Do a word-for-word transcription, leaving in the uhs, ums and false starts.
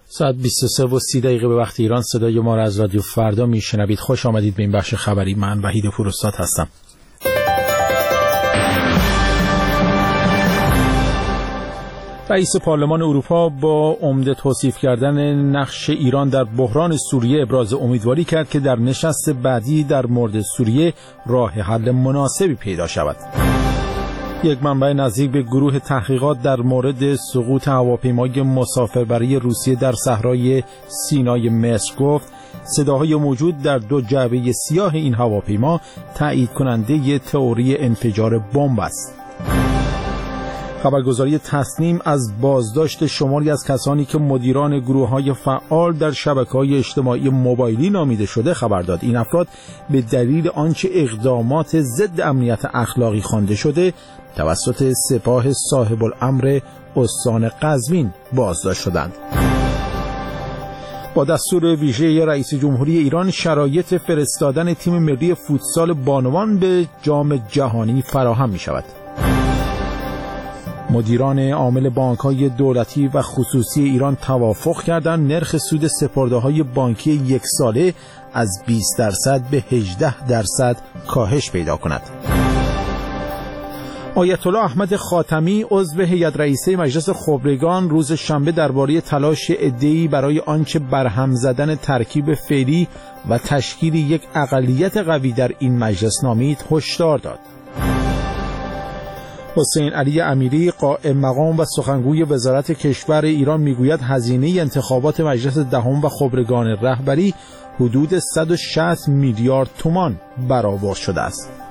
ساعت بیست و سه و سی دقیقه به وقت ایران. صدای ما را از رادیو فردا میشنوید. خوش آمدید به این بخش خبری. من وحید پوراستاد هستم. رئیس پارلمان اروپا با عمده توصیف کردن نقش ایران در بحران سوریه ابراز امیدواری کرد که در نشست بعدی در مورد سوریه راه حل مناسبی پیدا شود. یک منبع نزدیک به گروه تحقیقات در مورد سقوط هواپیمای مسافربری روسیه در صحرای سینای مصر گفت صداهای موجود در دو جعبه سیاه این هواپیما تایید کننده تئوری انفجار بمب است. خبرگزاری تصنیم از بازداشت شماری از کسانی که مدیران گروه‌های فعال در شبکه‌های اجتماعی موبایلی نامیده شده خبر داد. این افراد به دلیل آنچه اقدامات ضد امنیت اخلاقی خوانده شده توسط سپاه صاحب الامر استان قزوین بازداشت شدند. با دستور ویژه رئیس جمهوری ایران شرایط فرستادن تیم ملی فوتسال بانوان به جام جهانی فراهم می شود. مدیران عامل بانک‌های دولتی و خصوصی ایران توافق کردند نرخ سود سپرده‌های بانکی یک ساله از بیست درصد به هجده درصد کاهش پیدا کند. آیت الله احمد خاتمی عضو هیئت رئیسه مجلس خبرگان روز شنبه درباره تلاش عده‌ای برای آنچه برهم زدن ترکیب فعلی و تشکیل یک اقلیت قوی در این مجلس نامید هشدار داد. حسین علی امیری قائم مقام و سخنگوی وزارت کشور ایران میگوید هزینه انتخابات مجلس دهم و خبرگان رهبری حدود صد و شصت میلیارد تومان برآورد شده است.